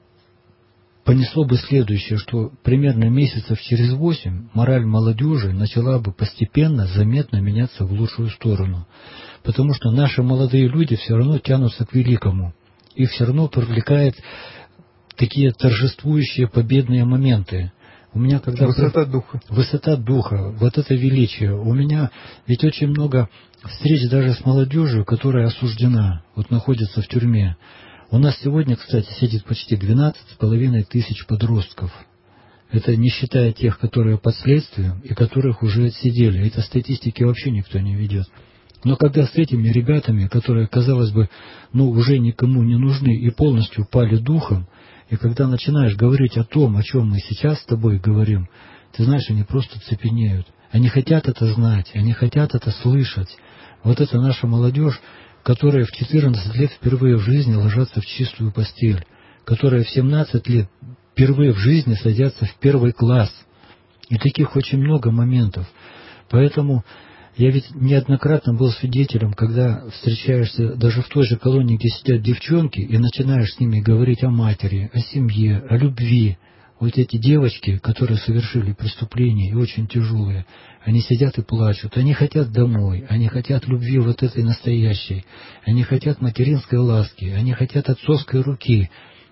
понесло бы следующее, что примерно месяцев через 8 мораль молодежи начала бы постепенно, заметно меняться в лучшую сторону. Потому что наши молодые люди все равно тянутся к великому. Их все равно привлекает такие торжествующие победные моменты. У меня когда высота духа. Высота духа, вот это величие. У меня ведь очень много встреч даже с молодежью, которая осуждена, вот находится в тюрьме. У нас сегодня, кстати, сидит почти 12,5 тысяч подростков. Это не считая тех, которые под следствием и которых уже отсидели. Это статистики вообще никто не ведет. Но когда с этими ребятами, которые, казалось бы, уже никому не нужны и полностью пали духом, и когда начинаешь говорить о том, о чем мы сейчас с тобой говорим, ты знаешь, они просто цепенеют. Они хотят это знать, они хотят это слышать. Вот это наша молодежь, которые в 14 лет впервые в жизни ложатся в чистую постель, которые в 17 лет впервые в жизни садятся в 1 класс. И таких очень много моментов. Поэтому я ведь неоднократно был свидетелем, когда встречаешься даже в той же колонии, где сидят девчонки, и начинаешь с ними говорить о матери, о семье, о любви. Вот эти девочки, которые совершили преступления и очень тяжелые, они сидят и плачут. Они хотят домой, они хотят любви вот этой настоящей, они хотят материнской ласки, они хотят отцовской руки.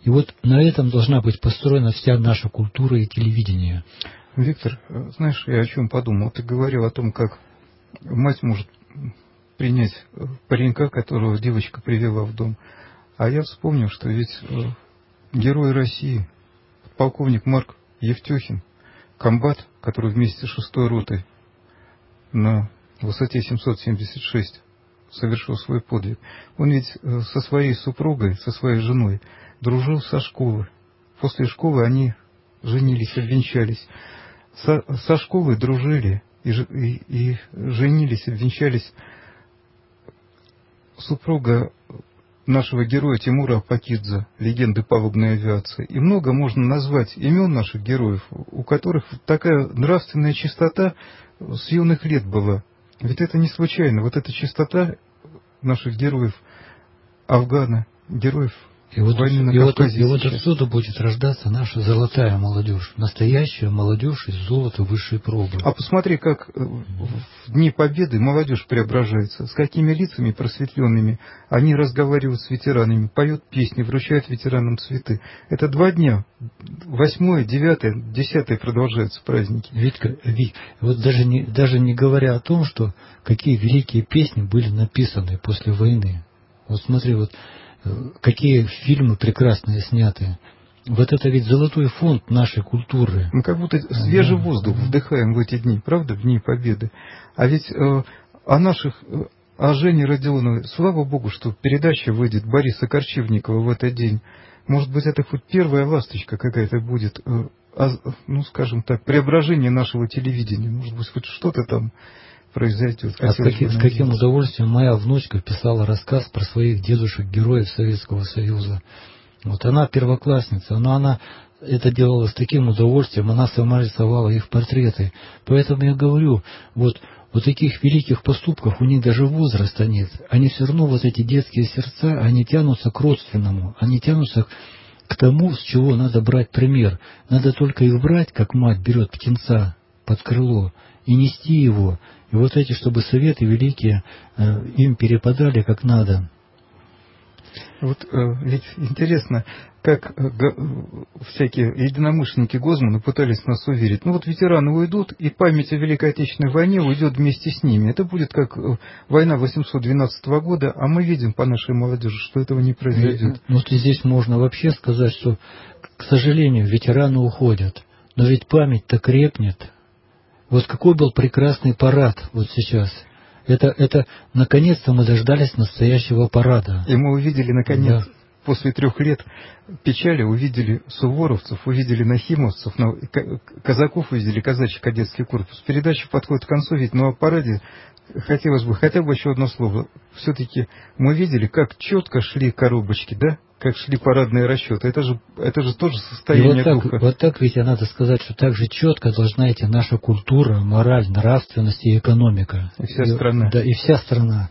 И вот на этом должна быть построена вся наша культура и телевидение. Виктор, знаешь, я о чем подумал? Ты говорил о том, как мать может принять паренька, которого девочка привела в дом. А я вспомнил, что ведь герой России, полковник Марк Евтюхин, комбат, который вместе с 6-й ротой на высоте 776 совершил свой подвиг, он ведь со своей супругой, со своей женой дружил со школы. После школы они женились, обвенчались. Со школы дружили и женились, обвенчались. Супруга нашего героя Тимура Апакидзе, легенды палубной авиации. И много можно назвать имен наших героев, у которых такая нравственная чистота с юных лет была. Ведь это не случайно. Вот эта чистота наших героев Афгана, героев войны на Кавказе. И вот отсюда будет рождаться наша золотая молодежь, настоящая молодежь из золота высшей пробы. А посмотри, как в Дни Победы молодежь преображается, с какими лицами просветленными они разговаривают с ветеранами, поют песни, вручают ветеранам цветы. Это 2 дня, 8, 9, 10 продолжаются праздники. Витька, вот даже не говоря о том, что какие великие песни были написаны после войны. Вот смотри, вот какие фильмы прекрасные сняты. Вот это ведь золотой фонд нашей культуры. Мы как будто свежий воздух вдыхаем в эти дни, правда, в Дни Победы. А ведь о Жене Родионовой, слава Богу, что передача выйдет Бориса Корчевникова в этот день. Может быть, это хоть первая ласточка какая-то будет, ну, скажем так, преображение нашего телевидения. Может быть, хоть что-то там произойдет. С каким удовольствием моя внучка писала рассказ про своих дедушек-героев Советского Союза. Вот она первоклассница, но она это делала с таким удовольствием, она сама рисовала их портреты. Поэтому я говорю, вот таких великих поступков у них даже возраста нет. Они все равно, вот эти детские сердца, они тянутся к родственному, они тянутся к тому, с чего надо брать пример. Надо только их брать, как мать берет птенца под крыло, и нести его. И вот эти, чтобы советы великие им перепадали как надо. Вот ведь интересно, как всякие единомышленники Гозмана пытались нас уверить. Ну вот ветераны уйдут, и память о Великой Отечественной войне уйдет вместе с ними. Это будет как война 812 года, а мы видим по нашей молодежи, что этого не произойдет. Вот и здесь можно вообще сказать, что, к сожалению, ветераны уходят. Но ведь память-то крепнет. Вот какой был прекрасный парад вот сейчас. Это наконец-то мы дождались настоящего парада. И мы увидели, наконец, после 3 лет печали, увидели суворовцев, увидели нахимовцев, казаков увидели, казачий кадетский корпус. Передача подходит к концу, ведь на параде хотелось бы хотя бы еще одно слово. Все-таки мы видели, как четко шли коробочки, да? Как шли парадные расчеты. Это же тоже состояние духа. Вот так ведь надо сказать, что так же четко должна идти наша культура, мораль, нравственность и экономика. И вся страна. Да, и вся страна.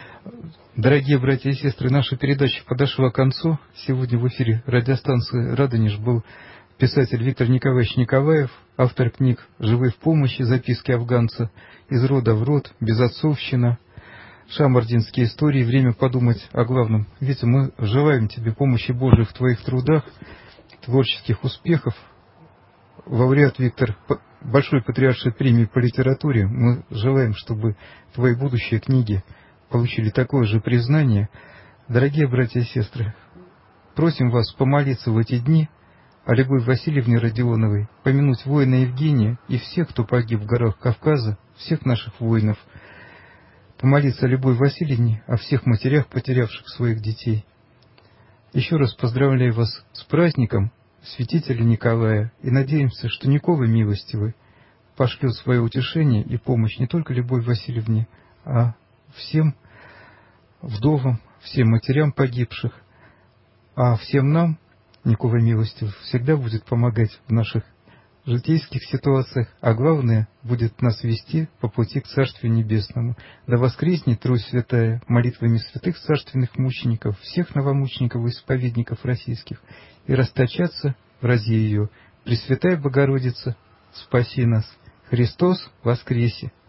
Дорогие братья и сестры, наша передача подошла к концу. Сегодня в эфире радиостанции «Радонеж» был писатель Виктор Николаевич Николаев, автор книг «Живы в помощи», «Записки афганца», «Из рода в род», «Безотцовщина», «Шамардинские истории», «Время подумать о главном». Витя, мы желаем тебе помощи Божией в твоих трудах, творческих успехов. Лауреат Виктор Большой Патриаршей премии по литературе. Мы желаем, чтобы твои будущие книги получили такое же признание. Дорогие братья и сестры, просим вас помолиться в эти дни о Любови Васильевне Родионовой, помянуть воина Евгения и всех, кто погиб в горах Кавказа, всех наших воинов, помолиться о Любови Васильевне, о всех матерях, потерявших своих детей. Еще раз поздравляю вас с праздником святителя Николая и надеемся, что Николай Милостивый пошлет свое утешение и помощь не только Любови Васильевне, а всем вдовам, всем матерям погибших, а всем нам Николай Милостивый всегда будет помогать в наших житейских ситуациях, а главное, будет нас вести по пути к Царствию Небесному. Да воскреснет Трусь Святая молитвами святых царственных мучеников, всех новомучеников и исповедников российских, и расточаться в разе ее. Пресвятая Богородица, спаси нас! Христос воскресе!